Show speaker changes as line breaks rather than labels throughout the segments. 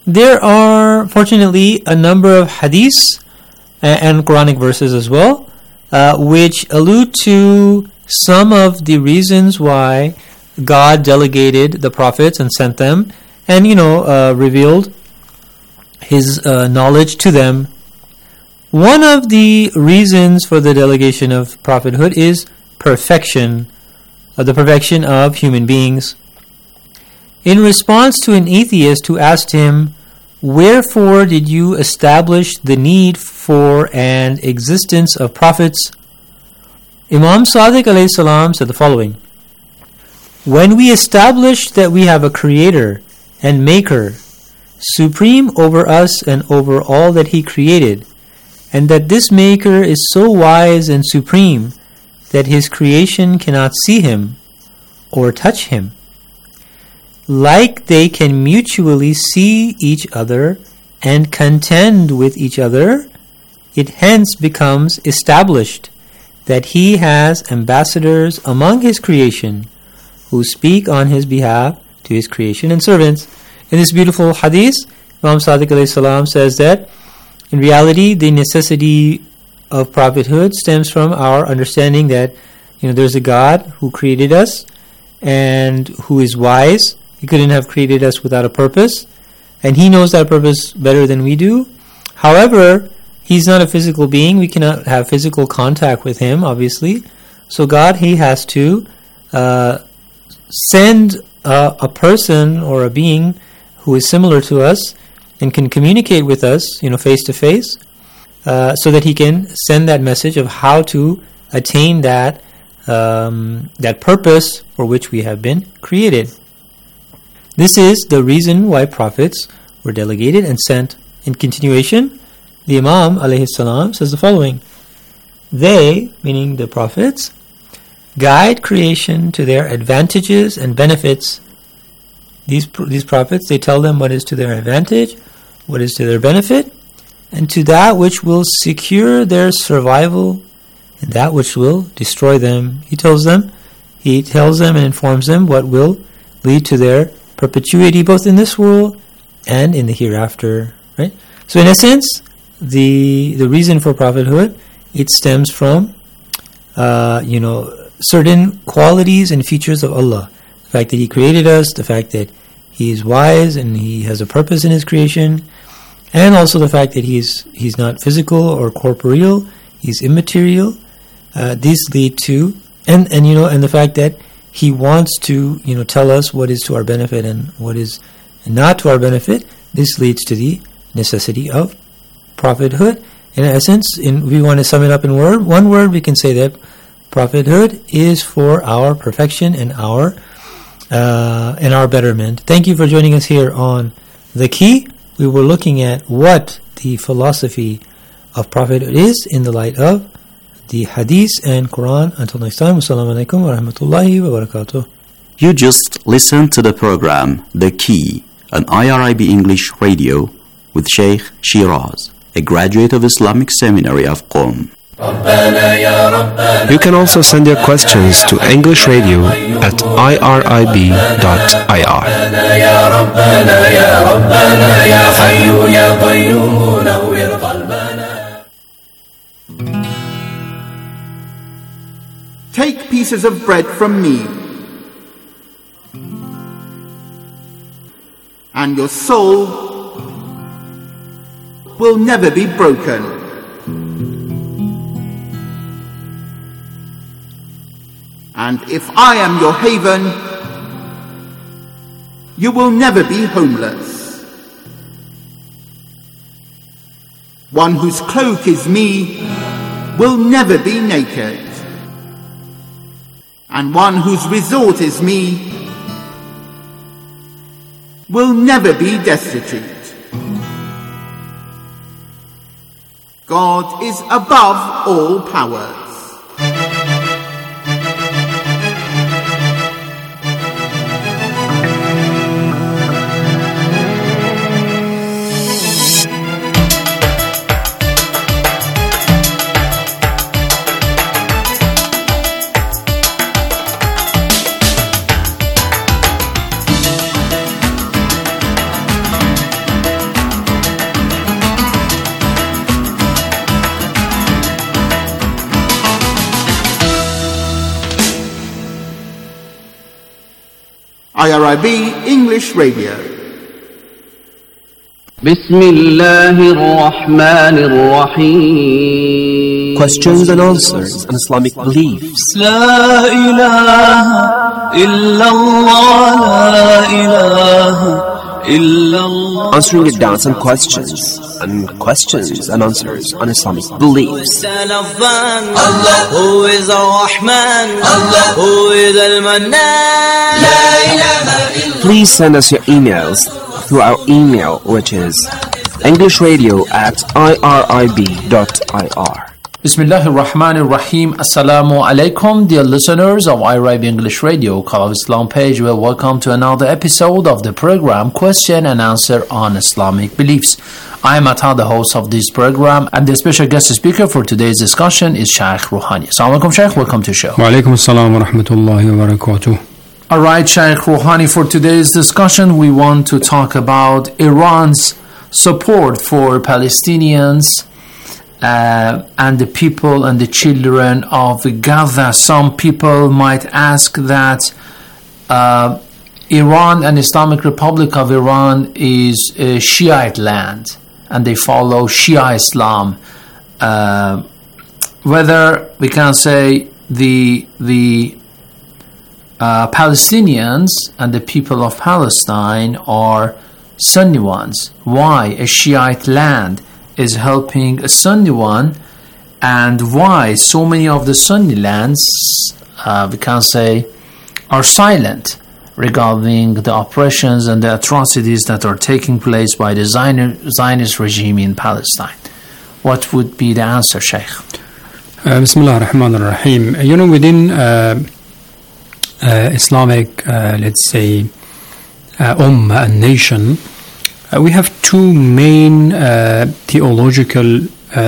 There are, fortunately, a number of hadiths and Quranic verses as well, which allude to some of the reasons why God delegated the prophets and sent them, and revealed His knowledge to them. One of the reasons for the delegation of prophethood is perfection, the perfection of human beings. In response to an atheist who asked him, "Wherefore did you establish the need for an existence of prophets?" Imam Sadiq alayhi salam said the following: "When we establish that we have a creator and maker, supreme over us and over all that he created, and that this maker is so wise and supreme that his creation cannot see him or touch him, like they can mutually see each other and contend with each other, it hence becomes established that he has ambassadors among his creation who speak on his behalf to his creation and servants." In this beautiful hadith, Imam Sadiq alayhi salam says that in reality, the necessity of prophethood stems from our understanding that there's a God who created us and who is wise. He couldn't have created us without a purpose, and He knows that purpose better than we do. However, He's not a physical being. We cannot have physical contact with Him, obviously. So God, He has to send a person or a being who is similar to us and can communicate with us, face to face, so that He can send that message of how to attain that purpose for which we have been created. This is the reason why prophets were delegated and sent. In continuation, the Imam alayhi salam says the following: "They," meaning the prophets, "guide creation to their advantages and benefits." These prophets, they tell them what is to their advantage, what is to their benefit, and to that which will secure their survival and that which will destroy them. He tells them and informs them what will lead to their perpetuity both in this world and in the hereafter. Right? So in essence, the reason for prophethood, it stems from certain qualities and features of Allah. The fact that He created us, the fact that He is wise and He has a purpose in His creation, and also the fact that He's not physical or corporeal, He's immaterial. These lead to and the fact that He wants to tell us what is to our benefit and what is not to our benefit. This leads to the necessity of prophethood. In essence, we want to sum it up in one word, we can say that prophethood is for our perfection and our betterment. Thank you for joining us here on The Key. We were looking at what the philosophy of prophethood is in the light of the Hadith and Quran. Until next time, Wassalamu alaikum wa rahmatullahi wa barakatuh.
You just listened to the program The Key on IRIB English Radio with Sheikh Shiraz, a graduate of Islamic Seminary of Qom.
You can also send your questions to English Radio at irib.ir.
Take pieces of bread from me, and your soul will never be broken. And if I am your haven, you will never be homeless. One whose cloak is me will never be naked. And one whose resort is me will never be destitute. God is above all powers. IRIB English Radio.
بسم الله الرحمن الرحيم.
Questions and answers on Islamic beliefs.
لا إله إلا الله لا إله إلا الله.
Answering your doubts and questions and answers on Islamic beliefs.
Allah who is Ar-Rahman, Allah who is Al-Mannan. لا إله إلا.
Please send us your emails through our email, which is englishradio@irib.ir.
Bismillah ar-Rahman ar-Rahim. Assalamu alaikum, dear listeners of IRIB English Radio, Call of Islam page. Well, welcome to another episode of the program Question and Answer on Islamic Beliefs. I am Atta, the host of this program, and the special guest speaker for today's discussion is Shaykh Rouhani. Assalamu alaikum, Shaykh. Welcome to the show.
Wa alaikum assalam wa rahmatullahi wa barakatuh.
Alright, Shaykh Rouhani, for today's discussion, we want to talk about Iran's support for Palestinians and the people and the children of Gaza. Some people might ask that Iran and Islamic Republic of Iran is a Shiite land and they follow Shia Islam. Whether we can say the Palestinians and the people of Palestine are Sunni ones. Why a Shiite land is helping a Sunni one, and why so many of the Sunni lands, we can say, are silent regarding the oppressions and the atrocities that are taking place by the Zionist regime in Palestine. What would be the answer, Sheikh?
Bismillah ar-Rahman ar-Rahim. You know, within Islamic, let's say, Ummah and nation, we have two main theological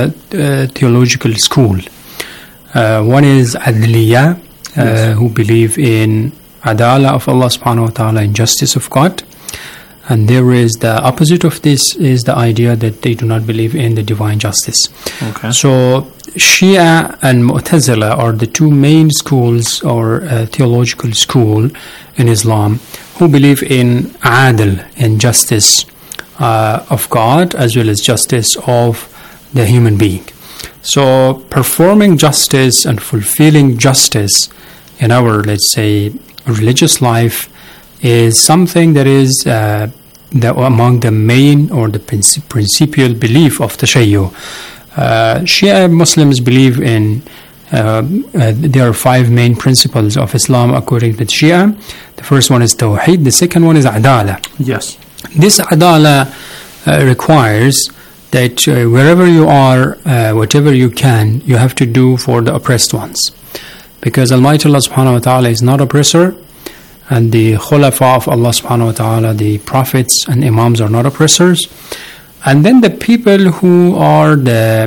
school. One is Adliya, who believe in Adala of Allah subhanahu wa ta'ala, in justice of God. And there is the opposite of this is the idea that they do not believe in the divine justice.
Okay.
So Shia and Mu'tazila are the two main schools or theological school in Islam who believe in Adl, in justice of God as well as justice of the human being. So performing justice and fulfilling justice in our, let's say, religious life is something that is among the main or the principal belief of Tashayyu. Shia Muslims believe in there are 5 main principles of Islam according to Shia. The first one is Tawheed, the second one is Adala.
Yes.
This Adala requires that wherever you are, whatever you can, you have to do for the oppressed ones. Because Almighty Allah subhanahu wa ta'ala is not oppressor, and the khulafa of Allah subhanahu wa ta'ala, the prophets and imams, are not oppressors. And then the people who are the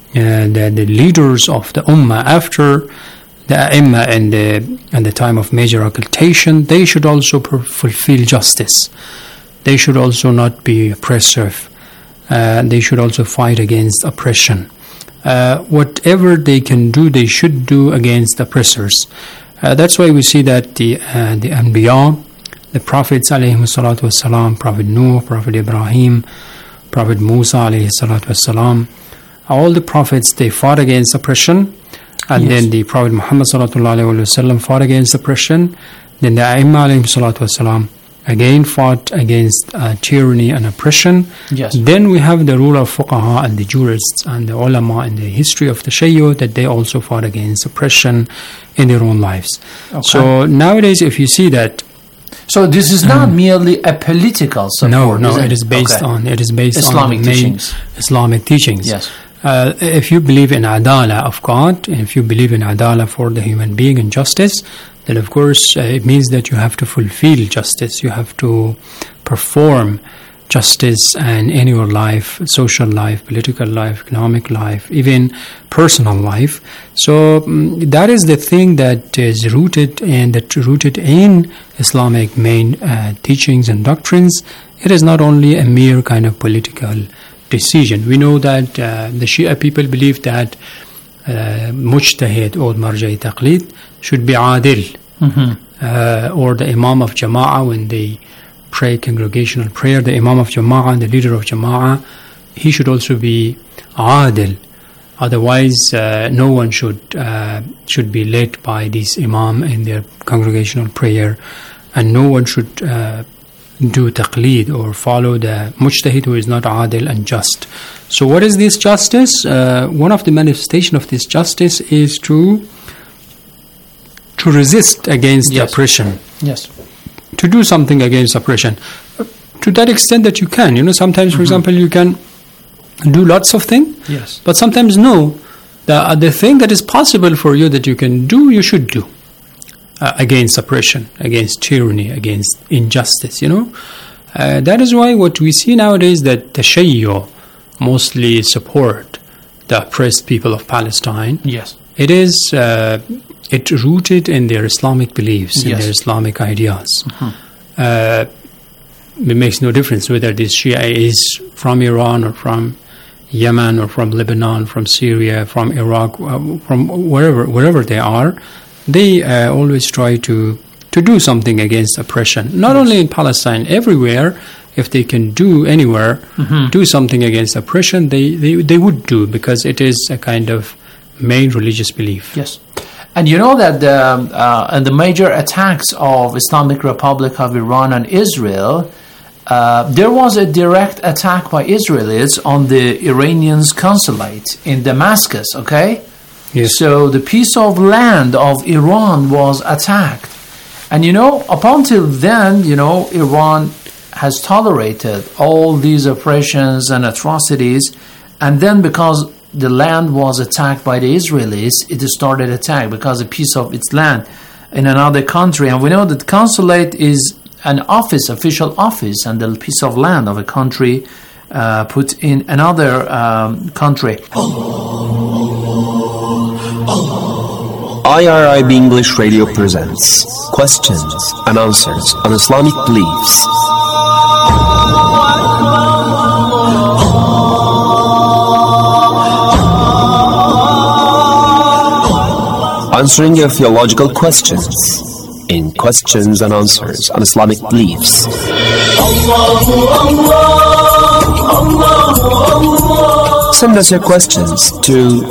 leaders of the ummah after the ai*imma and the time of major occultation, they should also fulfill justice. They should also not be oppressive. They should also fight against oppression. Whatever they can do, they should do against oppressors. That's why we see that the Anbiya, the prophets alayhi salatu wassalam, Prophet Nuh, Prophet Ibrahim, Prophet Musa alayhi salatu wassalam, all the prophets, they fought against oppression. And then the Prophet Muhammad sallallahu alayhi wa sallam fought against oppression. Then the ai*imma alayhi salatu wassalam again fought against tyranny and oppression.
Yes.
Then we have the rule of fuqaha and the jurists and the ulama in the history of the Tashayyu that they also fought against oppression in their own lives.
Okay.
So nowadays, if you see that,
so this is not merely a political support.
no, it is based on
Islamic
on the main
teachings.
Islamic teachings.
Yes.
If you believe in Adala of God, and if you believe in Adala for the human being and justice, then of course it means that you have to fulfill justice. You have to perform justice and in your life, social life, political life, economic life, even personal life. So that is the thing that is rooted in Islamic main teachings and doctrines. It is not only a mere kind of political decision. We know that the Shia people believe that mujtahid or marja'i taqlid should be adil. or the Imam of Jama'ah when they pray congregational prayer, the Imam of Jama'ah and the leader of Jama'ah, he should also be adil. Otherwise, no one should be led by this Imam in their congregational prayer, and no one should do taqleed or follow the mujtahid who is not adil and just. So what is this justice? One of the manifestation of this justice is to resist against oppression.
Yes.
To do something against oppression. To that extent that you can. You know, sometimes, for example, you can do lots of things.
Yes.
But sometimes no. The thing that is possible for you that you can do, you should do. Against oppression, against tyranny, against injustice, you know. That is why what we see nowadays that the Shia mostly support the oppressed people of Palestine.
Yes.
It is it rooted in their Islamic beliefs, in their Islamic ideas. It makes no difference whether this Shia is from Iran or from Yemen or from Lebanon, from Syria, from Iraq, from wherever they are. They always try to do something against oppression. Not only in Palestine, everywhere. If they can do anywhere, do something against oppression, they would do, because it is a kind of main religious belief.
Yes. And you know that the major attacks of Islamic Republic of Iran and Israel, there was a direct attack by Israelis on the Iranians' consulate in Damascus, okay?
Yes.
So the piece of land of Iran was attacked. And you know, up until then, you know, Iran has tolerated all these oppressions and atrocities. And then because the land was attacked by the Israelis, it started attack because a piece of its land in another country. And we know that consulate is an office, official office, and the piece of land of a country put in another country.
IRIB English Radio presents questions and answers on Islamic beliefs. Answering your theological questions in questions and answers on Islamic beliefs. Send us your questions to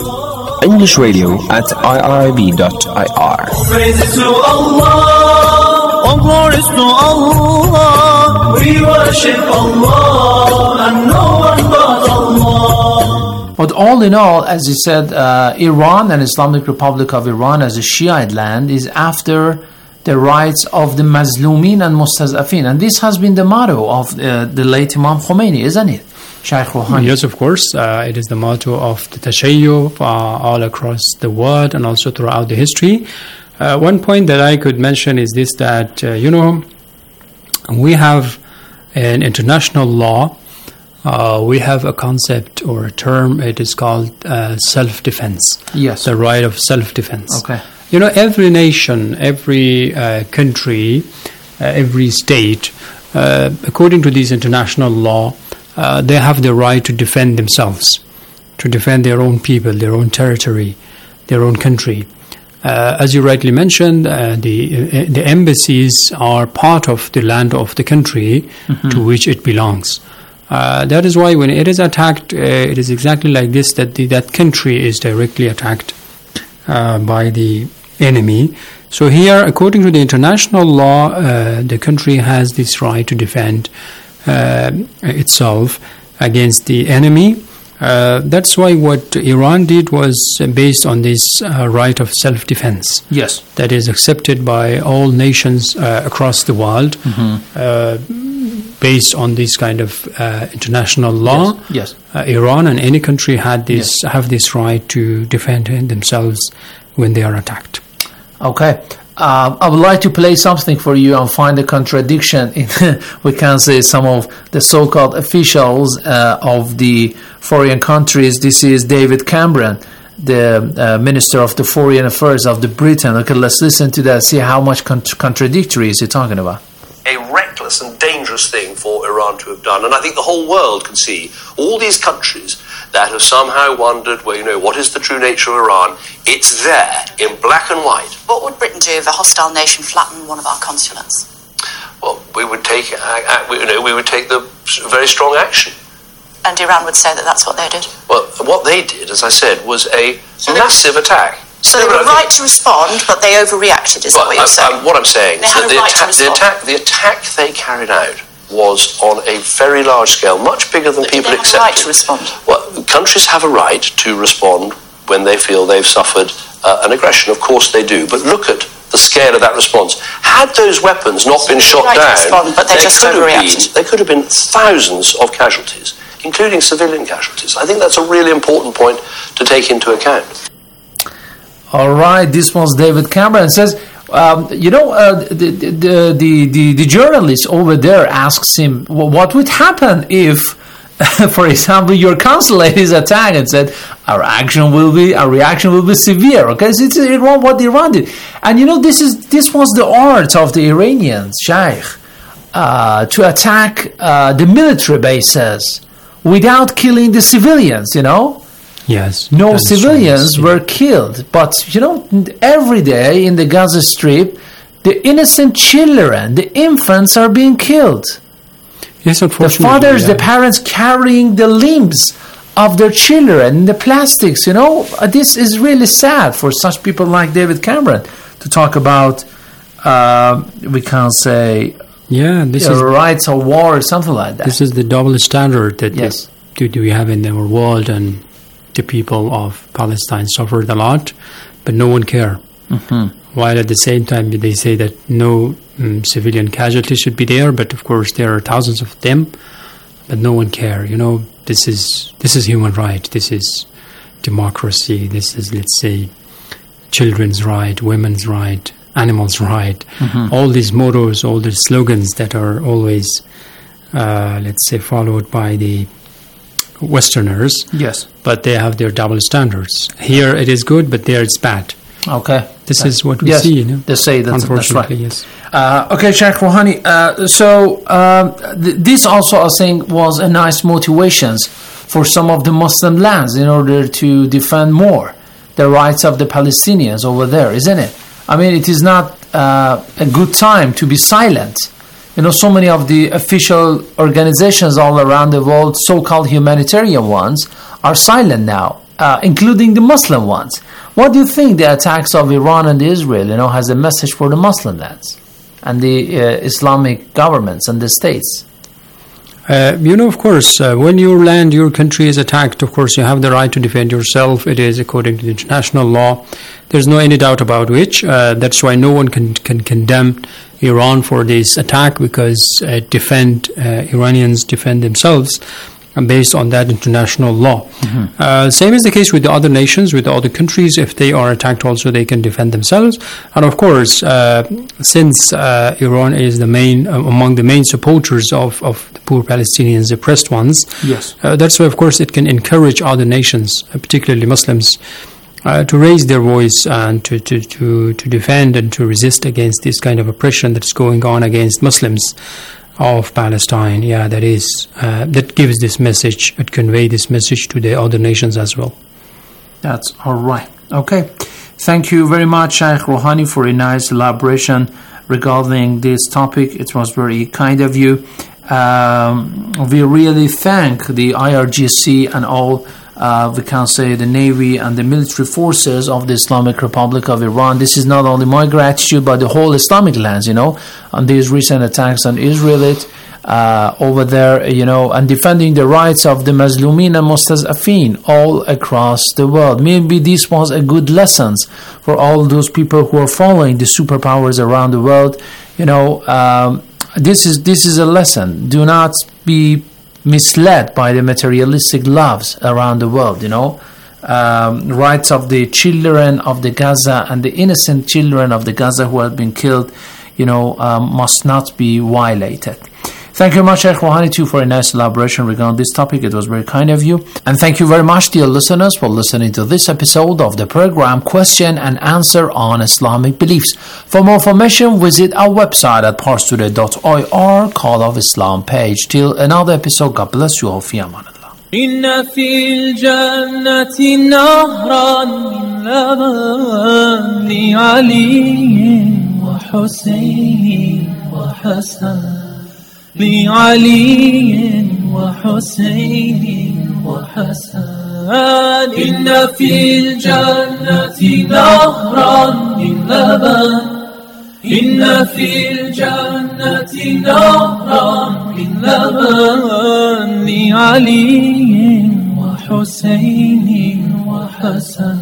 EnglishRadio@irib.ir.
Praises to Allah, all glories to Allah. We worship Allah and no one but Allah.
But all in all, as you said, Iran and Islamic Republic of Iran as a Shiite land is after the rights of the Mazlumin and Mustazafin. And this has been the motto of the late Imam Khomeini, isn't it? Shaykh Rouhani.
Yes, of course. It is the motto of the Tashayyu all across the world and also throughout the history. One point that I could mention is this, that, you know, we have an international law. We have a concept or a term, it is called self-defense.
Yes.
The right of self-defense.
Okay.
You know, every nation, every country, every state, according to this international law, they have the right to defend themselves, to defend their own people, their own territory, their own country. As you rightly mentioned, the embassies are part of the land of the country to which it belongs. That is why when it is attacked, it is exactly like this, that that country is directly attacked by the enemy. So here, according to the international law, the country has this right to defend itself against the enemy. That's why what Iran did was based on this right of self-defense.
Yes.
That is accepted by all nations across the world, based on this kind of international law.
Yes.
Iran and any country have this right to defend themselves when they are attacked.
Okay. I would like to play something for you and find a contradiction in, we can say, some of the so-called officials of the foreign countries. This is David Cameron, the Minister of the Foreign Affairs of the Britain. Okay, let's listen to that, see how much contradictory is he talking about.
A record reckless and dangerous thing for Iran to have done. And I think the whole world can see all these countries that have somehow wondered, well, what is the true nature of Iran? It's there in black and white.
What would Britain do if a hostile nation flattened one of our consulates?
Well, we would take the very strong action.
And Iran would say that that's what they did?
Well, what they did, as I said, was a massive attack.
So they were right to respond, but they overreacted, is that what you're saying?
What I'm saying is that the attack they carried out was on a very large scale, much bigger than people expected.
They have a right to respond.
Well, countries have a right to respond when they feel they've suffered an aggression. Of course they do. But look at the scale of that response. Had those weapons not been shot down,
but they just overreacted.
There could have been thousands of casualties, including civilian casualties. I think that's a really important point to take into account.
All right, this was David Cameron. Says, the journalist over there asks him, what would happen if, for example, your consulate is attacked, and said, our reaction will be severe. Okay, so it's what Iran did, and this was the art of the Iranians, Sheikh, to attack the military bases without killing the civilians.
Yes.
No civilians were killed, but every day in the Gaza Strip, the innocent children, the infants, are being killed.
Yes, unfortunately.
The fathers, the parents carrying the limbs of their children, the plastics. This is really sad for such people like David Cameron to talk about. We can't say.
Yeah, this is
rights of war or something like that.
This is the double standard that
yes.
we have in our world, and the people of Palestine suffered a lot, but no one cared.
Mm-hmm.
While at the same time they say that no civilian casualties should be there, but of course there are thousands of them, but no one cares. This is human right. This is democracy. This is, let's say, children's right, women's right, animals' right.
Mm-hmm.
All these mottos, all these slogans that are always, let's say, followed by the Westerners.
Yes.
But they have their double standards. Here it is good, but there it's bad.
Okay.
This is what we see.
They say that's right.
Yes.
Okay, Sheikh Rouhani. This also, I think, was a nice motivation for some of the Muslim lands in order to defend more the rights of the Palestinians over there, isn't it? I mean, it is not a good time to be silent. So many of the official organizations all around the world, so-called humanitarian ones, are silent now, including the Muslim ones. What do you think the attacks of Iran and Israel, has a message for the Muslim lands and the Islamic governments and the states?
Of course, when your land, your country is attacked, of course, you have the right to defend yourself. It is according to the international law. There's no any doubt about which. That's why no one can condemn Iran for this attack, because Iranians defend themselves based on that international law.
Mm-hmm.
Same is the case with the other nations, with the other countries. If they are attacked also, they can defend themselves. And of course, since Iran is among the main supporters of the poor Palestinians, the oppressed ones,
yes,
that's why, of course, it can encourage other nations, particularly Muslims, to raise their voice and to defend and to resist against this kind of oppression that's going on against Muslims of Palestine. Yeah, that gives this message, it conveys this message to the other nations as well.
That's all right. Okay. Thank you very much, Sheikh Rouhani, for a nice elaboration regarding this topic. It was very kind of you. We really thank the IRGC and all, we can say, the Navy and the military forces of the Islamic Republic of Iran. This is not only my gratitude, but the whole Islamic lands, on these recent attacks on Israel over there, and defending the rights of the Mazlumin and Mustazafin all across the world. Maybe this was a good lesson for all those people who are following the superpowers around the world. This is a lesson. Do not be misled by the materialistic loves around the world. Rights of the children of the Gaza and the innocent children of the Gaza who have been killed, must not be violated. Thank you very much, Sheikh Rouhani, too, for a nice elaboration regarding this topic. It was very kind of you. And thank you very much, dear listeners, for listening to this episode of the program Question and Answer on Islamic Beliefs. For more information, visit our website at parstoday.ir, Call of Islam page. Till another episode, God bless you all. Fi amanillah.
إن في الجنة نهرا من لبن لعلي وحسين وحسن لعلي وحسين وحسن إن في الجنة نهرا من لبن إن في الجنة نهرا من لبن لعلي وحسين وحسن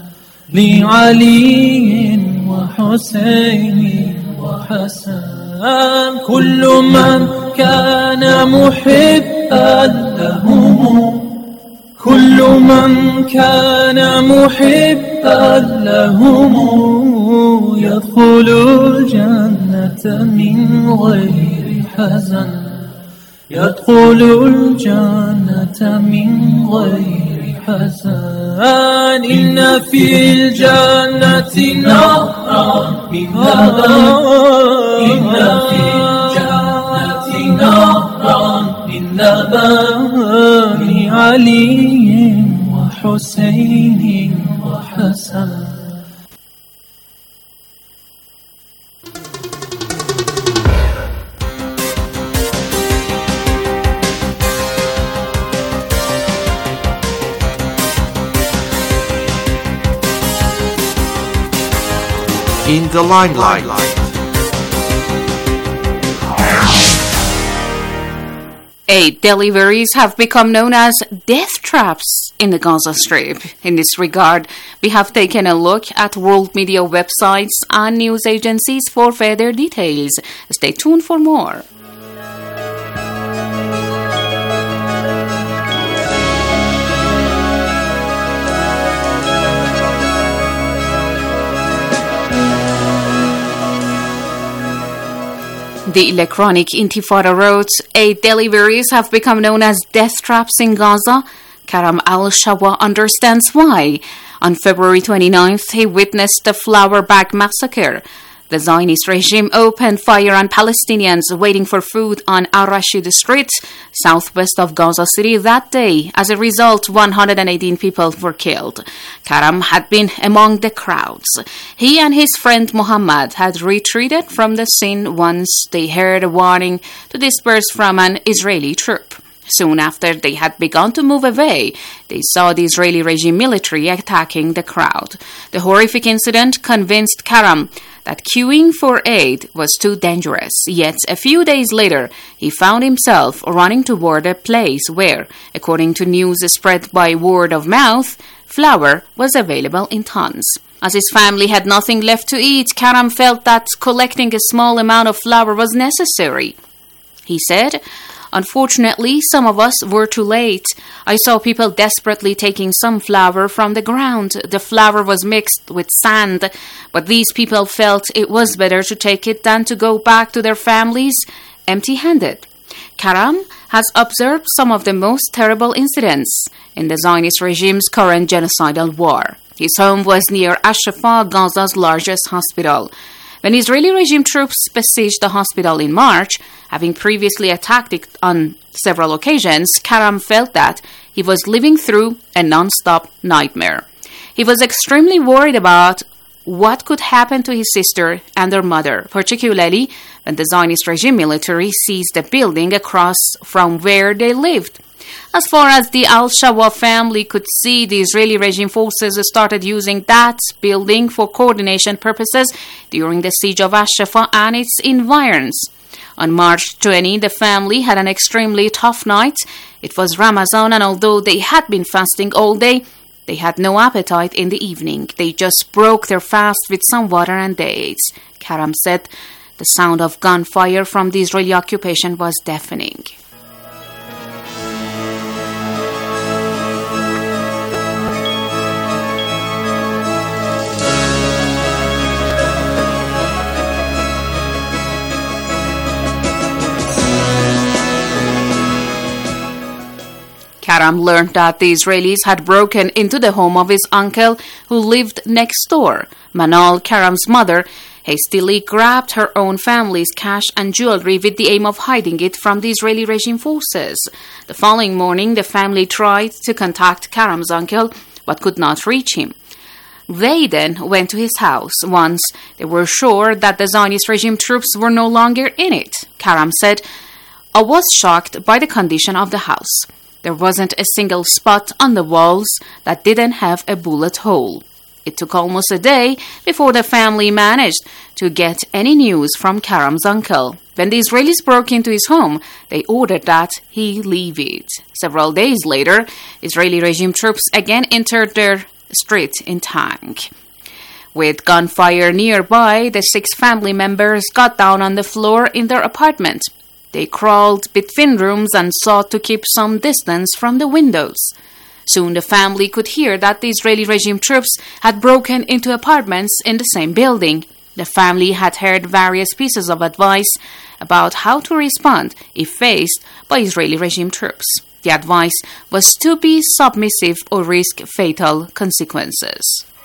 لعلي وحسين وحسن كل من كان محبا لهم كل من كان محبا لهم يدخل الجنة من غير حزن يدخل الجنة من غير حزن إن في الجنة نهرا من لبن إن في الجنة نهرا من لبن لعلي وحسين وحسن
In the limelight.
Aid deliveries have become known as death traps in the Gaza Strip. In this regard, we have taken a look at world media websites and news agencies for further details. Stay tuned for more. The Electronic Intifada wrote, aid deliveries have become known as death traps in Gaza. Karam al-Shawa understands why. On February 29th, he witnessed the flour bag massacre. The Zionist regime opened fire on Palestinians waiting for food on Al-Rashid Street, southwest of Gaza City that day. As a result, 118 people were killed. Karam had been among the crowds. He and his friend Muhammad had retreated from the scene once they heard a warning to disperse from an Israeli troop. Soon after they had begun to move away, they saw the Israeli regime military attacking the crowd. The horrific incident convinced Karam that queuing for aid was too dangerous. Yet a few days later, he found himself running toward a place where, according to news spread by word of mouth, flour was available in tons. As his family had nothing left to eat, Karam felt that collecting a small amount of flour was necessary. He said, "Unfortunately, some of us were too late. I saw people desperately taking some flour from the ground. The flour was mixed with sand, but these people felt it was better to take it than to go back to their families empty-handed." Karam has observed some of the most terrible incidents in the Zionist regime's current genocidal war. His home was near Al-Shifa, Gaza's largest hospital. When Israeli regime troops besieged the hospital in March, having previously attacked it on several occasions, Karam felt that he was living through a non-stop nightmare. He was extremely worried about what could happen to his sister and her mother, particularly when the Zionist regime military seized the building across from where they lived. As far as the al-Shawa family could see, the Israeli regime forces started using that building for coordination purposes during the siege of Al-Shifa and its environs. On March 20, the family had an extremely tough night. It was Ramadan, and although they had been fasting all day, they had no appetite in the evening. They just broke their fast with some water and dates. Karam said the sound of gunfire from the Israeli occupation was deafening. Karam learned that the Israelis had broken into the home of his uncle who lived next door. Manal, Karam's mother, hastily grabbed her own family's cash and jewelry with the aim of hiding it from the Israeli regime forces. The following morning, the family tried to contact Karam's uncle but could not reach him. They then went to his house. Once they were sure that the Zionist regime troops were no longer in it, Karam said, "I was shocked by the condition of the house. There wasn't a single spot on the walls that didn't have a bullet hole." It took almost a day before the family managed to get any news from Karam's uncle. When the Israelis broke into his home, they ordered that he leave it. Several days later, Israeli regime troops again entered their street in tank. With gunfire nearby, the 6 family members got down on the floor in their apartment. They crawled between rooms and sought to keep some distance from the windows. Soon the family could hear that the Israeli regime troops had broken into apartments in the same building. The family had heard various pieces of advice about how to respond if faced by Israeli regime troops. The advice was to be submissive or risk fatal consequences.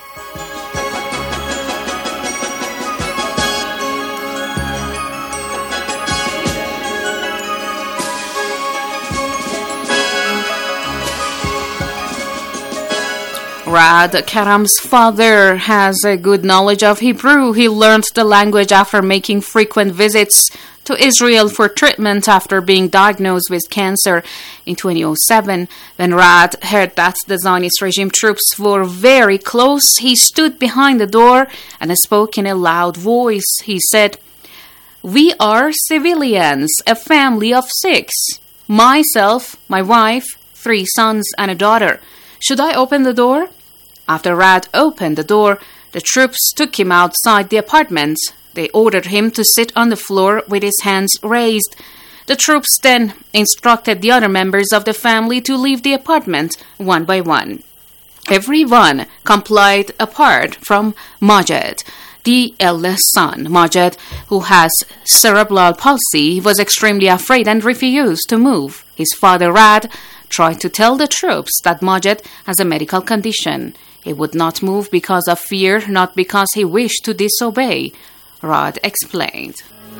Rad, Karam's father, has a good knowledge of Hebrew. He learned the language after making frequent visits to Israel for treatment after being diagnosed with cancer in 2007. When Rad heard that the Zionist regime troops were very close, he stood behind the door and spoke in a loud voice. He said, "We are civilians, a family of 6. Myself, my wife, 3 sons and a daughter. Should I open the door?" After Rad opened the door, the troops took him outside the apartment. They ordered him to sit on the floor with his hands raised. The troops then instructed the other members of the family to leave the apartment one by one. Everyone complied apart from Majed, the eldest son. Majed, who has cerebral palsy, was extremely afraid and refused to move. His father, Rad, tried to tell the troops that Majed has a medical condition. He would not move because of fear, not because he wished to disobey. Rad explained.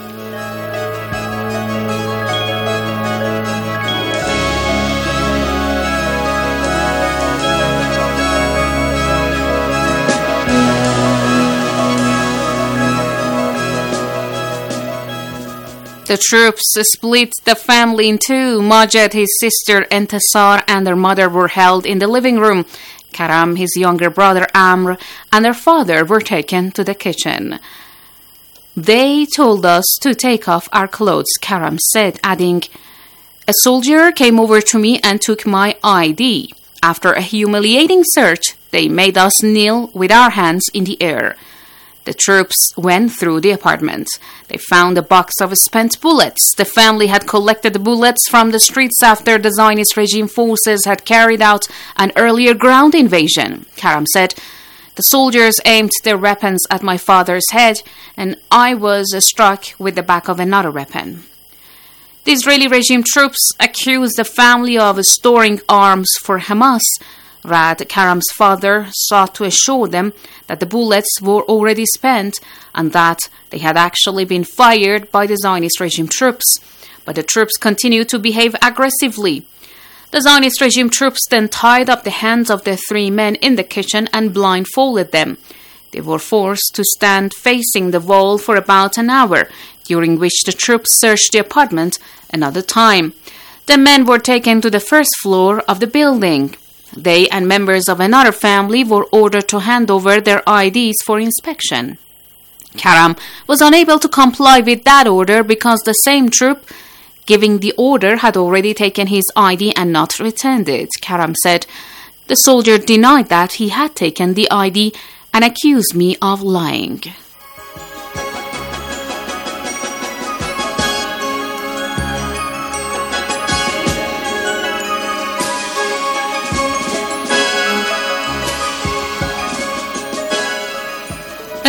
The troops split the family in two. Majed, his sister Entasar, and their mother were held in the living room. Karam, his younger brother Amr, and their father were taken to the kitchen. "They told us to take off our clothes," Karam said, adding, "A soldier came over to me and took my ID. After a humiliating search, they made us kneel with our hands in the air." The troops went through the apartment. They found a box of spent bullets. The family had collected the bullets from the streets after the Zionist regime forces had carried out an earlier ground invasion. Karam said, "The soldiers aimed their weapons at my father's head, and I was struck with the back of another weapon." The Israeli regime troops accused the family of storing arms for Hamas. Rad, Karam's father, sought to assure them that the bullets were already spent and that they had actually been fired by the Zionist regime troops. But the troops continued to behave aggressively. The Zionist regime troops then tied up the hands of the 3 men in the kitchen and blindfolded them. They were forced to stand facing the wall for about an hour, during which the troops searched the apartment another time. The men were taken to the first floor of the building. They and members of another family were ordered to hand over their IDs for inspection. Karam was unable to comply with that order because the same troop giving the order had already taken his ID and not returned it. Karam said, "The soldier denied that he had taken the ID and accused me of lying."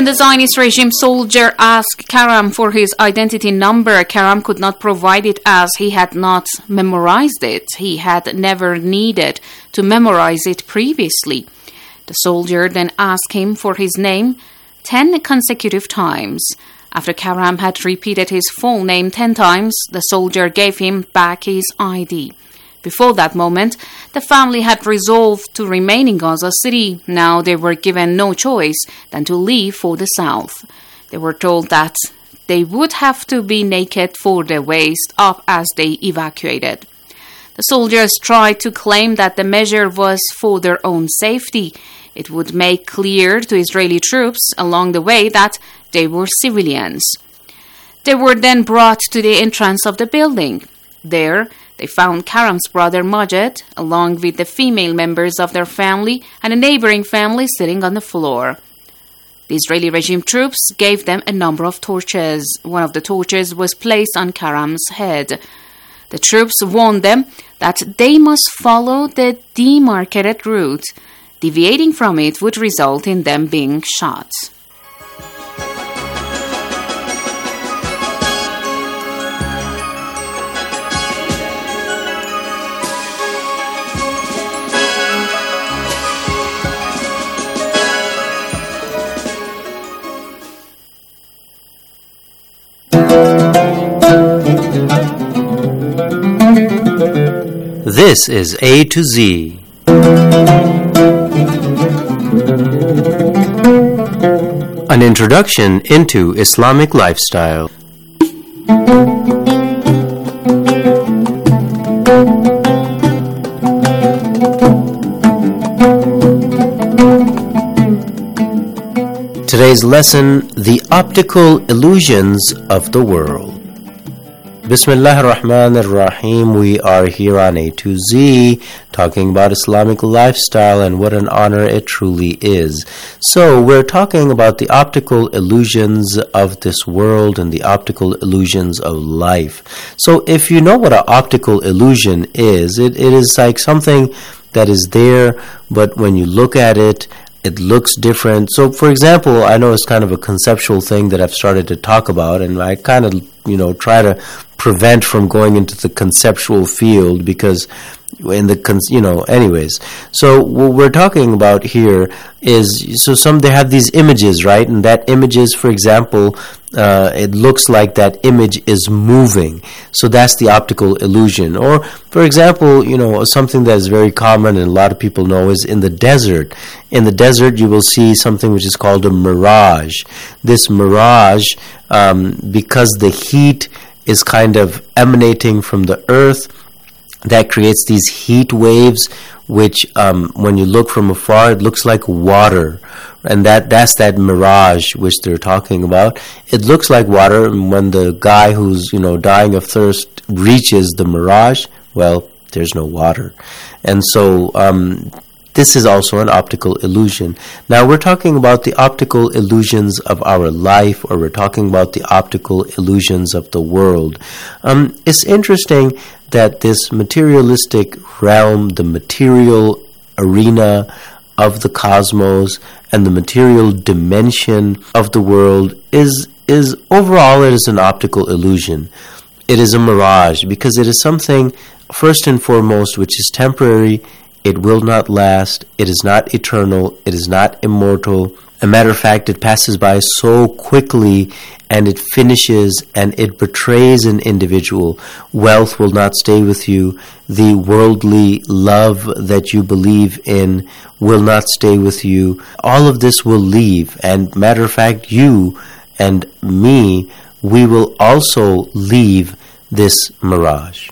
When the Zionist regime soldier asked Karam for his identity number, Karam could not provide it as he had not memorized it. He had never needed to memorize it previously. The soldier then asked him for his name 10 consecutive times. After Karam had repeated his full name 10 times, the soldier gave him back his ID. Before that moment, the family had resolved to remain in Gaza City. Now they were given no choice than to leave for the south. They were told that they would have to be naked for the waist up as they evacuated. The soldiers tried to claim that the measure was for their own safety. It would make clear to Israeli troops along the way that they were civilians. They were then brought to the entrance of the building. There, they found Karam's brother Majed, along with the female members of their family and a neighboring family sitting on the floor. The Israeli regime troops gave them a number of torches. One of the torches was placed on Karam's head. The troops warned them that they must follow the demarcated route. Deviating from it would result in them being shot.
This is A to Z. An introduction into Islamic lifestyle. Today's lesson, the optical illusions of the world. Bismillah ar-Rahman ar-Rahim. We are here on A to Z talking about Islamic lifestyle, and what an honor it truly is. So we're talking about the optical illusions of this world and the optical illusions of life. So if you know what an optical illusion is, it is like something that is there, but when you look at it, it looks different. So, for example, I know it's kind of a conceptual thing that I've started to talk about, and I kind of, try to prevent from going into the conceptual field because anyways. So what we're talking about here is, they have these images, right? And that images, for example, it looks like that image is moving. So that's the optical illusion. Or, for example, something that is very common and a lot of people know is in the desert. In the desert, you will see something which is called a mirage. This mirage, because the heat is kind of emanating from the earth, that creates these heat waves, which when you look from afar, it looks like water. And that's that mirage which they're talking about. It looks like water, and when the guy who's, dying of thirst reaches the mirage, well, there's no water. And so this is also an optical illusion. Now we're talking about the optical illusions of our life, or we're talking about the optical illusions of the world. It's interesting that this materialistic realm, the material arena of the cosmos and the material dimension of the world is overall it is an optical illusion. It is a mirage because it is something, first and foremost, which is temporary. It will not last. It is not eternal. It is not immortal. A matter of fact, it passes by so quickly, and it finishes, and it betrays an individual. Wealth will not stay with you. The worldly love that you believe in will not stay with you. All of this will leave. And matter of fact, you and me, we will also leave this mirage.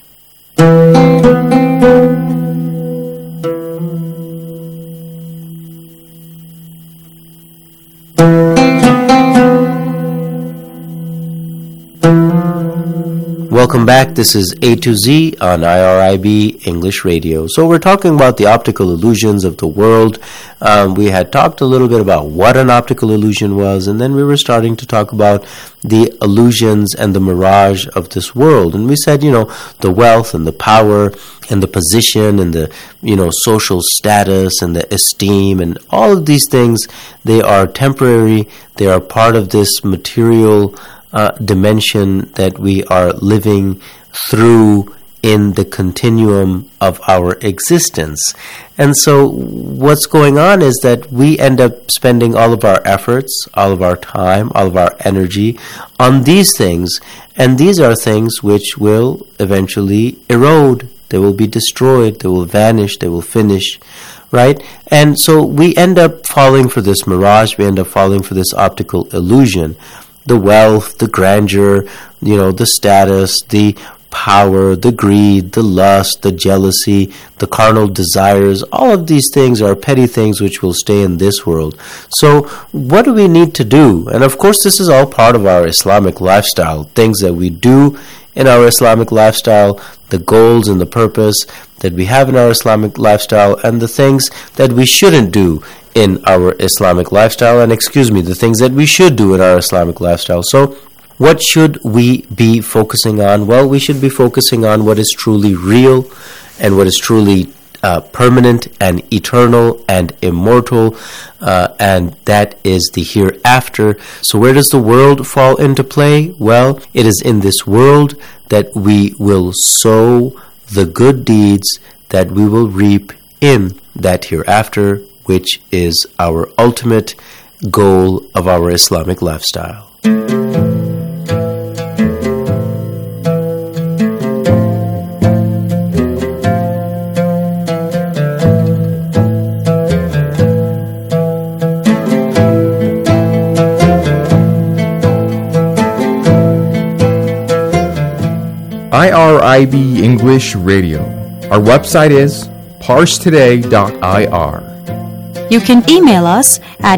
Welcome back. This is A to Z on IRIB English Radio. So we're talking about the optical illusions of the world. We had talked a little bit about what an optical illusion was, and then we were starting to talk about the illusions and the mirage of this world. And we said, the wealth and the power and the position and the, social status and the esteem and all of these things, they are temporary. They are part of this material dimension that we are living through in the continuum of our existence. And so what's going on is that we end up spending all of our efforts, all of our time, all of our energy on these things, and these are things which will eventually erode. They will be destroyed, they will vanish, they will finish, right? And so we end up falling for this mirage, we end up falling for this optical illusion. The wealth, the grandeur, the status, the power, the greed, the lust, the jealousy, the carnal desires, all of these things are petty things which will stay in this world. So what do we need to do? And of course this is all part of our Islamic lifestyle, things that we do in our Islamic lifestyle, the goals and the purpose that we have in our Islamic lifestyle, and the things that we shouldn't do in our Islamic lifestyle, and the things that we should do in our Islamic lifestyle. So what should we be focusing on? Well, we should be focusing on what is truly real and what is truly permanent and eternal and immortal, and that is the hereafter. So where does the world fall into play? Well, it is in this world that we will sow the good deeds that we will reap in that hereafter, which is our ultimate goal of our Islamic lifestyle.
IRIB English Radio. Our website is parstoday.ir.
You can email us at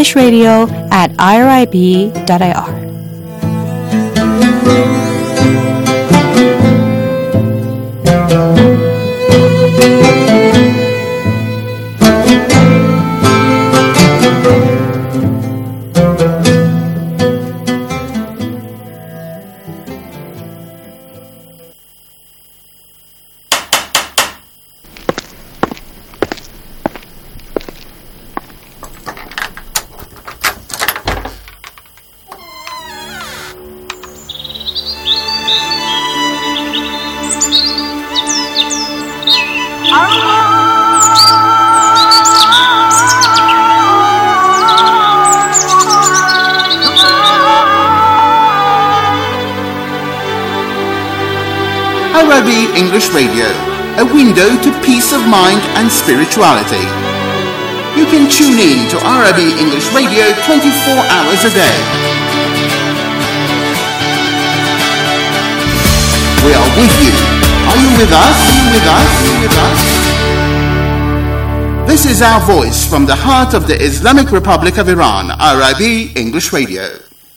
englishradio@irib.ir.
IRIB English Radio, a window to peace of mind and spirituality. You can tune in to IRIB English Radio 24 hours a day. We are with you. Are you with us? Are you with us? Are you with us? This is our voice from the heart of the Islamic Republic of Iran, IRIB English Radio.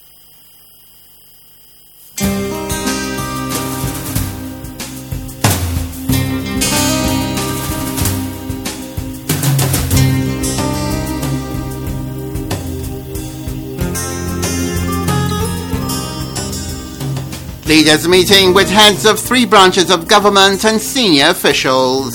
Leaders meeting with heads of 3 branches of government and senior officials.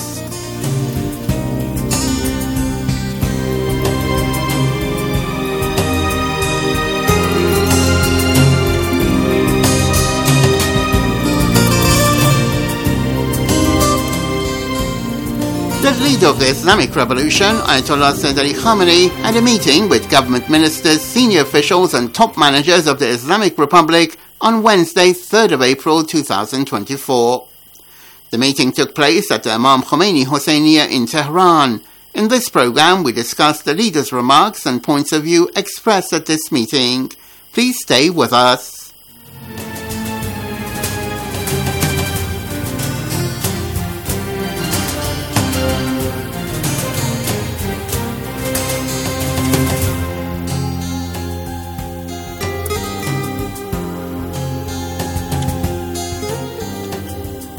The leader of the Islamic Revolution, Ayatollah Sayyid Ali Khamenei, had a meeting with government ministers, senior officials and top managers of the Islamic Republic on Wednesday, 3rd of April 2024. The meeting took place at the Imam Khomeini Hosseiniya in Tehran. In this program, we discussed the leaders' remarks and points of view expressed at this meeting. Please stay with us.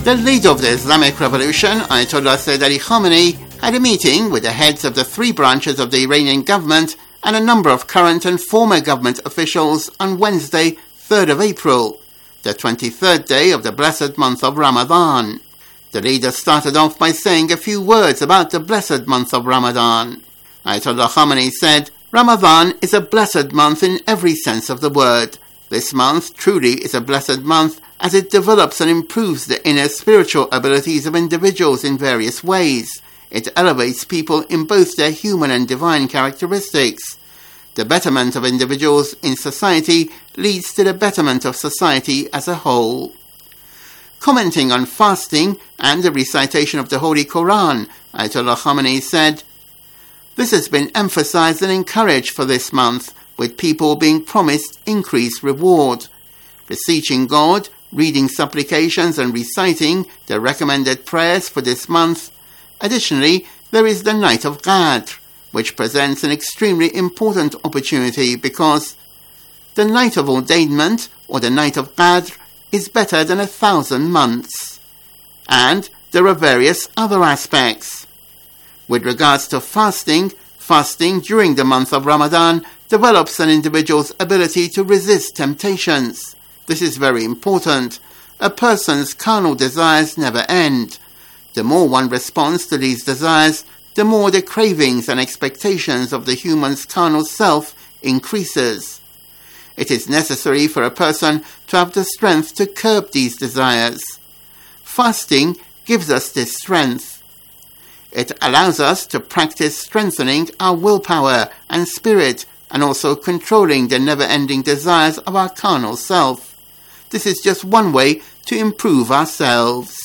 The leader of the Islamic Revolution, Ayatollah Sayyid Ali Khamenei, had a meeting with the heads of the three branches of the Iranian government and a number of current and former government officials on Wednesday, 3rd of April, the 23rd day of the blessed month of Ramadan. The leader started off by saying a few words about the blessed month of Ramadan. Ayatollah Khamenei said, "Ramadan is a blessed month in every sense of the word. This month truly is a blessed month as it develops and improves the inner spiritual abilities of individuals in various ways. It elevates people in both their human and divine characteristics. The betterment of individuals in society leads to the betterment of society as a whole." Commenting on fasting and the recitation of the Holy Quran, Ayatollah Khamenei said, "This has been emphasized and encouraged for this month, with people being promised increased reward. Beseeching God, reading supplications and reciting the recommended prayers for this month. Additionally, there is the night of Qadr, which presents an extremely important opportunity because the night of ordainment, or the night of Qadr, is better than 1,000 months. And there are various other aspects. With regards to fasting during the month of Ramadan develops an individual's ability to resist temptations. This is very important. A person's carnal desires never end. The more one responds to these desires, the more the cravings and expectations of the human's carnal self increases. It is necessary for a person to have the strength to curb these desires. Fasting gives us this strength. It allows us to practice strengthening our willpower and spirit and also controlling the never-ending desires of our carnal self. This is just one way to improve ourselves.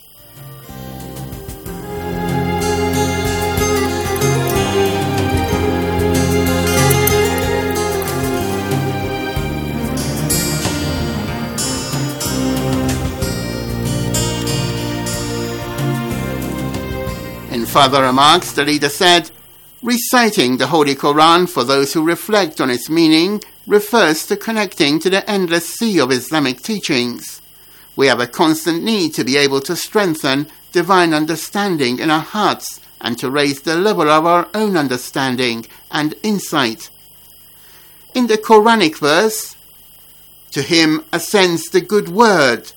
In further remarks, the leader said, "Reciting the Holy Quran for those who reflect on its meaning refers to connecting to the endless sea of Islamic teachings. We have a constant need to be able to strengthen divine understanding in our hearts and to raise the level of our own understanding and insight." In the Quranic verse, "To him ascends the good word."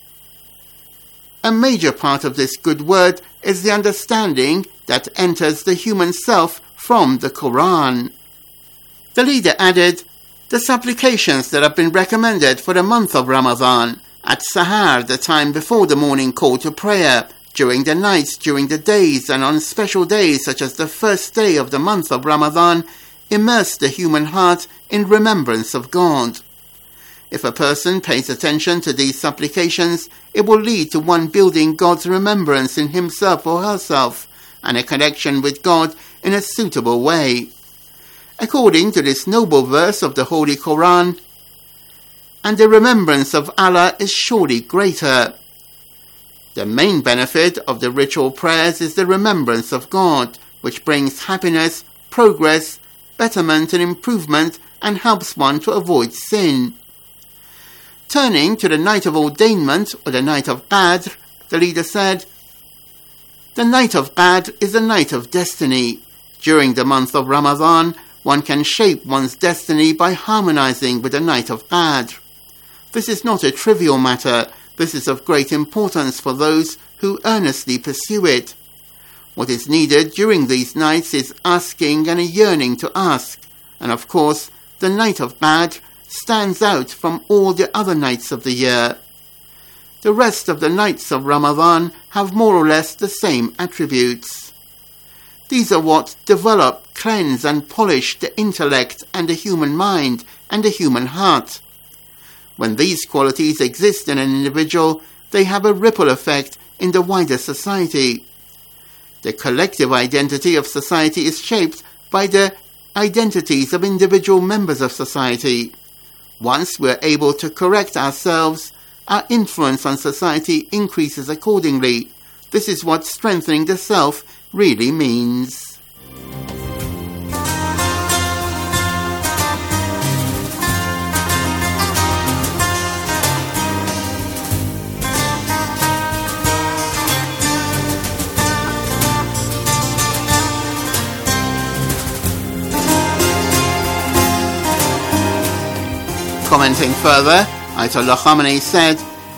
A major part of this good word is the understanding that enters the human self from the Quran. The leader added, "The supplications that have been recommended for the month of Ramadan, at Sahar, the time before the morning call to prayer, during the nights, during the days, and on special days such as the first day of the month of Ramadan, immerse the human heart in remembrance of God. If a person pays attention to these supplications, it will lead to one building God's remembrance in himself or herself, and a connection with God in a suitable way. According to this noble verse of the Holy Quran, and the remembrance of Allah is surely greater. The main benefit of the ritual prayers is the remembrance of God, which brings happiness, progress, betterment and improvement, and helps one to avoid sin. Turning to the night of ordainment, or the night of Qadr, the leader said, "The night of Qadr is the night of destiny. During the month of Ramadan, one can shape one's destiny by harmonizing with the night of Qadr. This is not a trivial matter. This is of great importance for those who earnestly pursue it. What is needed during these nights is asking and a yearning to ask, and of course, the night of Qadr stands out from all the other nights of the year. The rest of the nights of Ramadan have more or less the same attributes. These are what develop, cleanse and polish the intellect and the human mind and the human heart. When these qualities exist in an individual, they have a ripple effect in the wider society. The collective identity of society is shaped by the identities of individual members of society. Once we're able to correct ourselves, our influence on society increases accordingly. This is what strengthening the self really means. Commenting further, Ayatollah Khamenei said,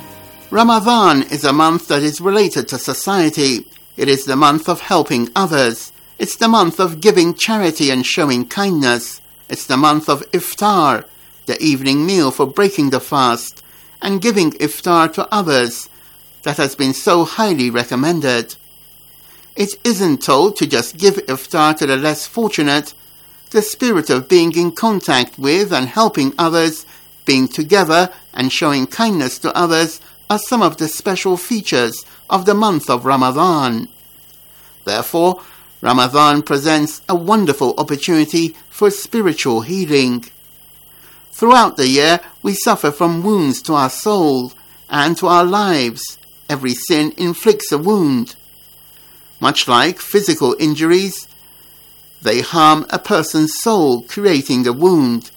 Ramadan is a month that is related to society. It is the month of helping others. It's the month of giving charity and showing kindness. It's the month of iftar, the evening meal for breaking the fast, and giving iftar to others that has been so highly recommended. It isn't told to just give iftar to the less fortunate. The spirit of being in contact with and helping others, being together and showing kindness to others are some of the special features of the month of Ramadan. Therefore, Ramadan presents a wonderful opportunity for spiritual healing. Throughout the year, we suffer from wounds to our soul and to our lives. Every sin inflicts a wound. Much like physical injuries, they harm a person's soul, creating a wound.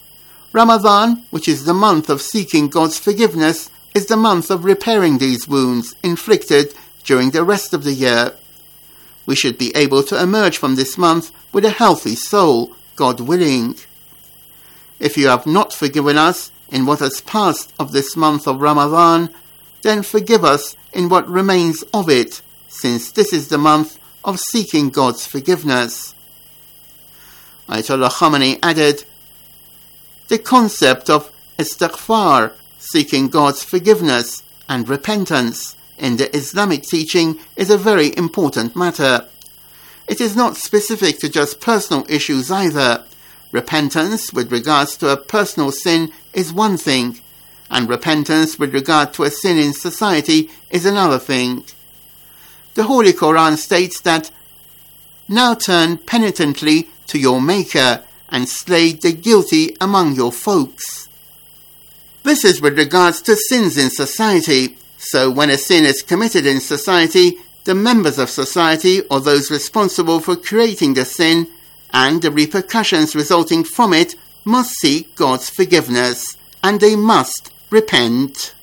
Ramadan, which is the month of seeking God's forgiveness, is the month of repairing these wounds inflicted during the rest of the year. We should be able to emerge from this month with a healthy soul, God willing. If you have not forgiven us in what has passed of this month of Ramadan, then forgive us in what remains of it, since this is the month of seeking God's forgiveness. Ayatollah Khamenei added, the concept of istighfar, seeking God's forgiveness, and repentance in the Islamic teaching is a very important matter. It is not specific to just personal issues either. Repentance with regards to a personal sin is one thing, and repentance with regard to a sin in society is another thing. The Holy Quran states that, now turn penitently to your Maker and slay the guilty among your folks. This is with regards to sins in society. So when a sin is committed in society, the members of society or those responsible for creating the sin and the repercussions resulting from it must seek God's forgiveness, and they must repent.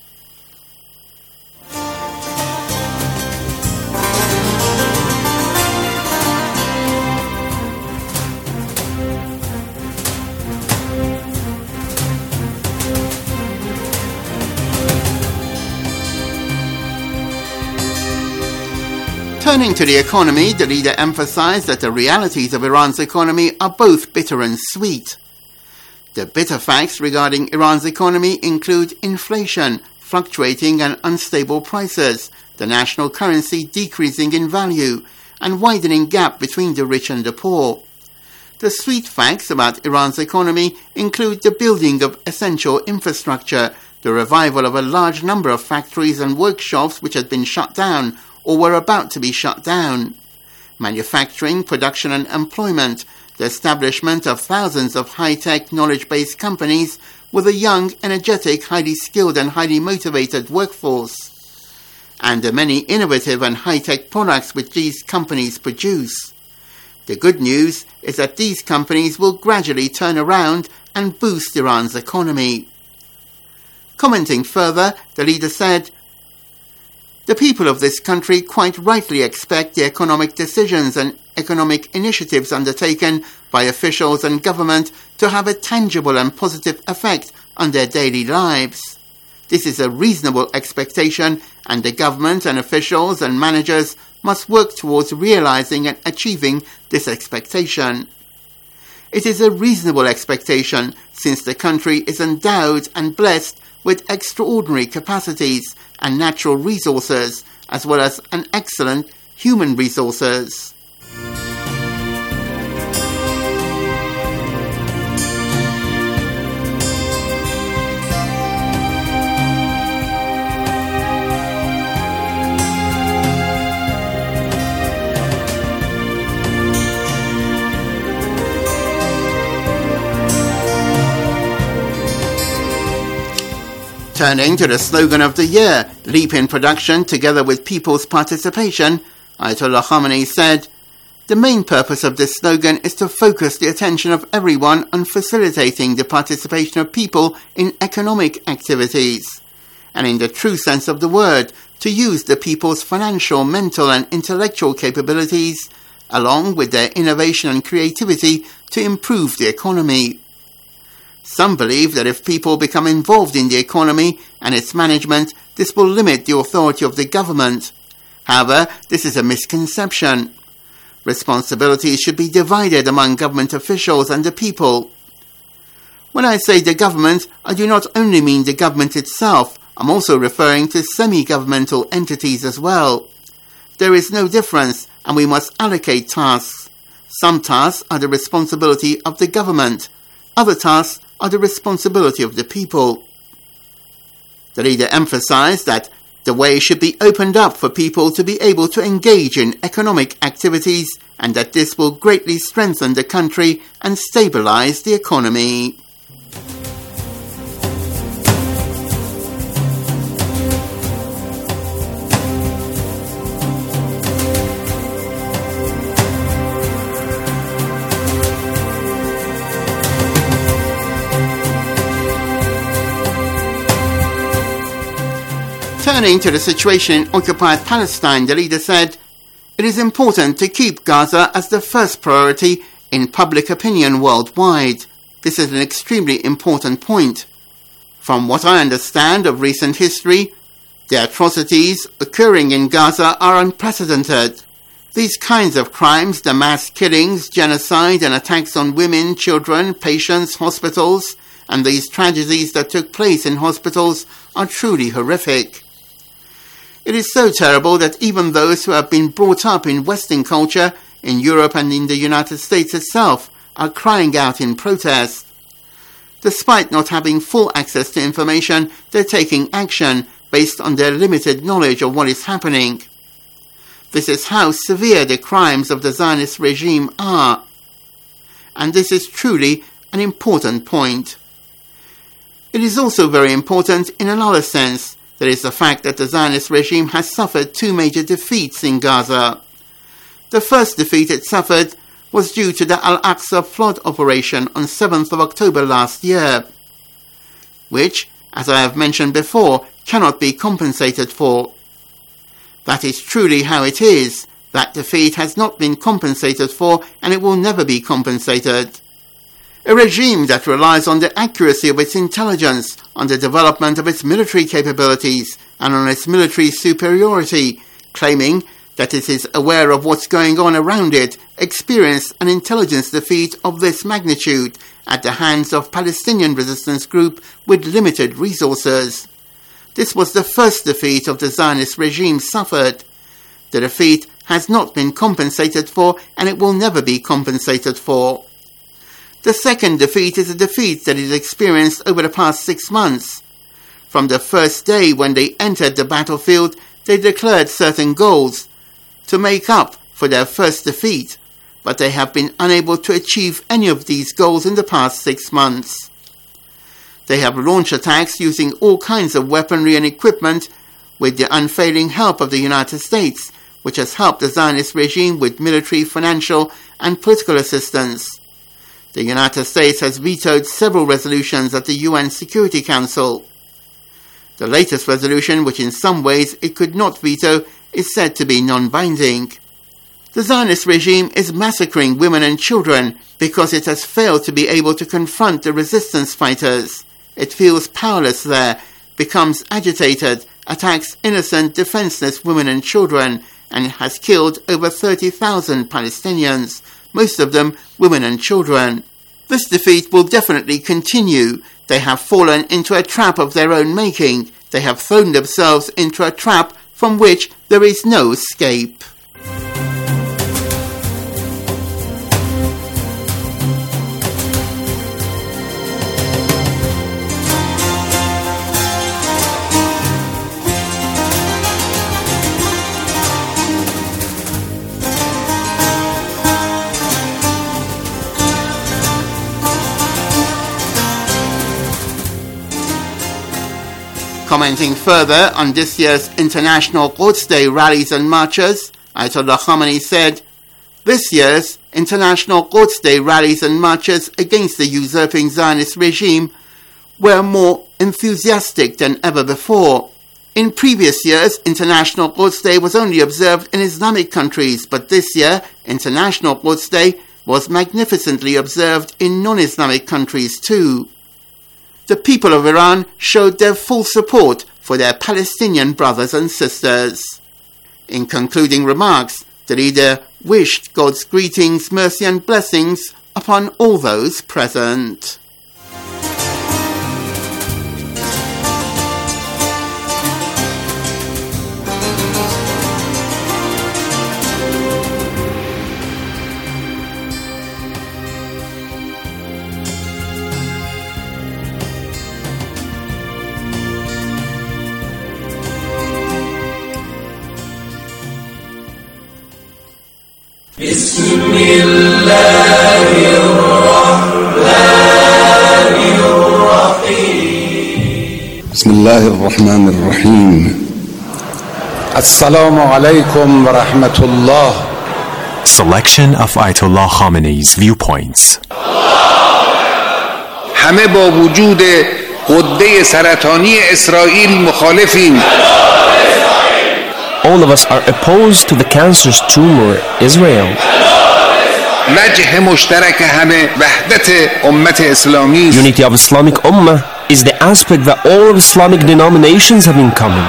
Turning to the economy, the leader emphasized that the realities of Iran's economy are both bitter and sweet. The bitter facts regarding Iran's economy include inflation, fluctuating and unstable prices, the national currency decreasing in value, and widening gap between the rich and the poor. The sweet facts about Iran's economy include the building of essential infrastructure, the revival of a large number of factories and workshops which had been shut down or were about to be shut down, manufacturing, production and employment, the establishment of thousands of high-tech, knowledge-based companies with a young, energetic, highly skilled and highly motivated workforce, and the many innovative and high-tech products which these companies produce. The good news is that these companies will gradually turn around and boost Iran's economy. Commenting further, the leader said, the people of this country quite rightly expect the economic decisions and economic initiatives undertaken by officials and government to have a tangible and positive effect on their daily lives. This is a reasonable expectation, and the government and officials and managers must work towards realizing and achieving this expectation. It is a reasonable expectation since the country is endowed and blessed with extraordinary capacities and natural resources, as well as an excellent human resources. Turning to the slogan of the year, Leap in Production Together with People's Participation, Ayatollah Khamenei said, the main purpose of this slogan is to focus the attention of everyone on facilitating the participation of people in economic activities, and in the true sense of the word, to use the people's financial, mental and intellectual capabilities, along with their innovation and creativity, to improve the economy. Some believe that if people become involved in the economy and its management, this will limit the authority of the government. However, this is a misconception. Responsibilities should be divided among government officials and the people. When I say the government, I do not only mean the government itself, I'm also referring to semi-governmental entities as well. There is no difference, and we must allocate tasks. Some tasks are the responsibility of the government. Other tasks are the responsibility of the people. The leader emphasized that the way should be opened up for people to be able to engage in economic activities and that this will greatly strengthen the country and stabilize the economy. Turning to the situation in occupied Palestine, the leader said, "It is important to keep Gaza as the first priority in public opinion worldwide. This is an extremely important point. From what I understand of recent history, the atrocities occurring in Gaza are unprecedented. These kinds of crimes, the mass killings, genocide and attacks on women, children, patients, hospitals, and these tragedies that took place in hospitals are truly horrific. It is so terrible that even those who have been brought up in Western culture, in Europe and in the United States itself, are crying out in protest. Despite not having full access to information, they're taking action based on their limited knowledge of what is happening. This is how severe the crimes of the Zionist regime are. And this is truly an important point. It is also very important in another sense. There is the fact that the Zionist regime has suffered two major defeats in Gaza. The first defeat it suffered was due to the Al-Aqsa flood operation on 7th of October last year, which, as I have mentioned before, cannot be compensated for. That is truly how it is. That defeat has not been compensated for, and it will never be compensated. A regime that relies on the accuracy of its intelligence, on the development of its military capabilities, and on its military superiority, claiming that it is aware of what's going on around it, experienced an intelligence defeat of this magnitude at the hands of Palestinian resistance group with limited resources. This was the first defeat of the Zionist regime suffered. The defeat has not been compensated for, and it will never be compensated for. The second defeat is a defeat that is experienced over the past 6 months. From the first day when they entered the battlefield, they declared certain goals to make up for their first defeat, but they have been unable to achieve any of these goals in the past 6 months. They have launched attacks using all kinds of weaponry and equipment with the unfailing help of the United States, which has helped the Zionist regime with military, financial, and political assistance. The United States has vetoed several resolutions at the UN Security Council. The latest resolution, which in some ways it could not veto, is said to be non-binding. The Zionist regime is massacring women and children because it has failed to be able to confront the resistance fighters. It feels powerless there, becomes agitated, attacks innocent, defenseless women and children, and has killed over 30,000 Palestinians, most of them women and children. This defeat will definitely continue. They have fallen into a trap of their own making. They have thrown themselves into a trap from which there is no escape. Commenting further on this year's International Quds Day rallies and marches, Ayatollah Khamenei said, "This year's International Quds Day rallies and marches against the usurping Zionist regime were more enthusiastic than ever before. In previous years, International Quds Day was only observed in Islamic countries, but this year, International Quds Day was magnificently observed in non-Islamic countries too. the people of Iran showed their full support for their Palestinian brothers and sisters. In concluding remarks, the leader wished God's greetings, mercy and blessings upon all those present.
بسم الله الرحمن الرحيم
بسم الله الرحمن الرحيم السلام عليكم ورحمة الله.
Selection of Ayatollah Khamenei's viewpoints.
همه با وجود غده سرطانی اسرائیل مخالفیم.
All of us are opposed to the cancerous tumor, Israel.
وجه مشترک همه وحدت امت اسلامی.
Unity of Islamic Ummah is the aspect that all of Islamic denominations have in common.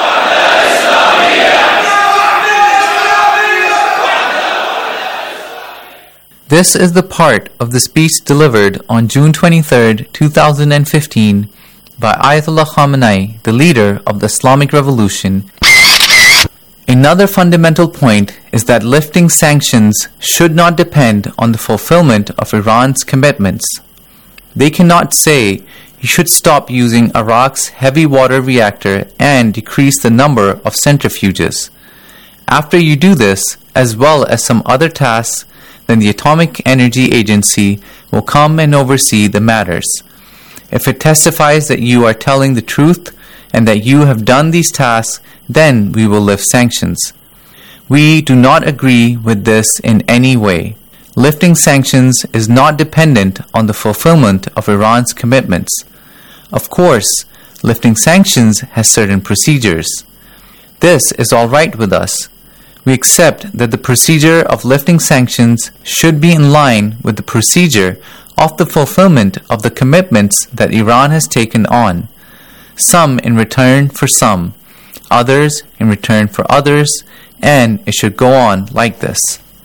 This is the part of the speech delivered on June 23, 2015 by Ayatollah Khamenei, the leader of the Islamic Revolution. Another fundamental point is that lifting sanctions should not depend on the fulfillment of Iran's commitments. They cannot say you should stop using Iraq's heavy water reactor and decrease the number of centrifuges. After you do this, as well as some other tasks, then the Atomic Energy Agency will come and oversee the matters. If it testifies that you are telling the truth and that you have done these tasks, then we will lift sanctions. We do not agree with this in any way. Lifting sanctions is not dependent on the fulfillment of Iran's commitments. Of course, lifting sanctions has certain procedures. This is all right with us. We accept that the procedure of lifting sanctions should be in line with the procedure of the fulfillment of the commitments that Iran has taken on, some in return for some, others in return for others, and it should go on like this.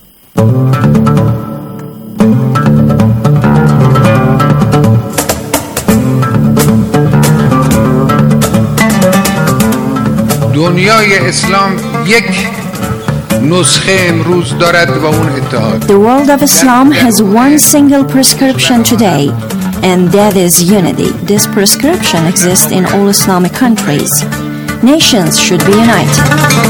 دنیای اسلام یک نسخه امروز دارد و اون اتحاد.
The world of Islam has one single prescription today, and that is unity. This prescription exists in all Islamic countries. Nations should be united.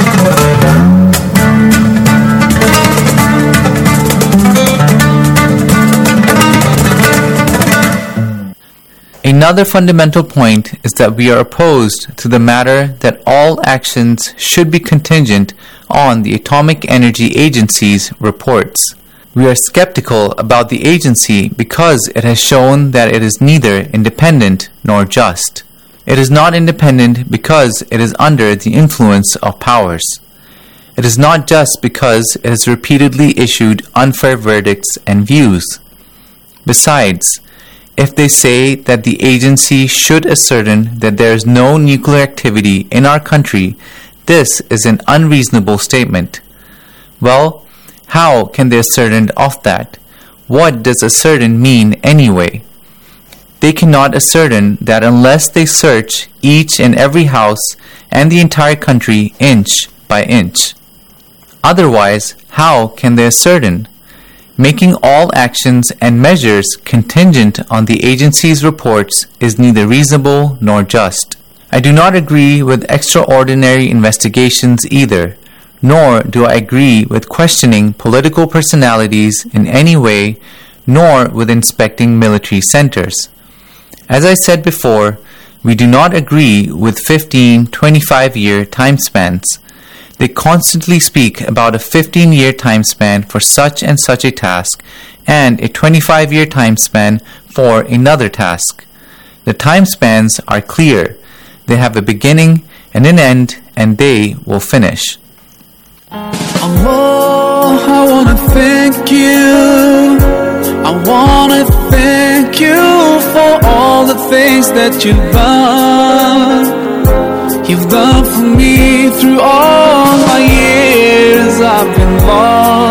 Another fundamental point is that we are opposed to the matter that all actions should be contingent on the Atomic Energy Agency's reports. We are skeptical about the agency because it has shown that it is neither independent nor just. It is not independent because it is under the influence of powers. It is not just because it has repeatedly issued unfair verdicts and views. Besides, if they say that the agency should ascertain that there is no nuclear activity in our country, this is an unreasonable statement. Well, how can they ascertain of that? What does ascertain mean anyway? They cannot ascertain that unless they search each and every house and the entire country inch by inch. Otherwise, how can they ascertain? Making all actions and measures contingent on the agency's reports is neither reasonable nor just. I do not agree with extraordinary investigations either, nor do I agree with questioning political personalities in any way, nor with inspecting military centers. As I said before, we do not agree with 15, 25-year time spans. They constantly speak about a 15-year time span for such and such a task and a 25-year time span for another task. The time spans are clear. They have a beginning and an end, and they will finish.
Allah, I want to thank you. I want to thank you for all the things that you've done for me through all my years I've been lost.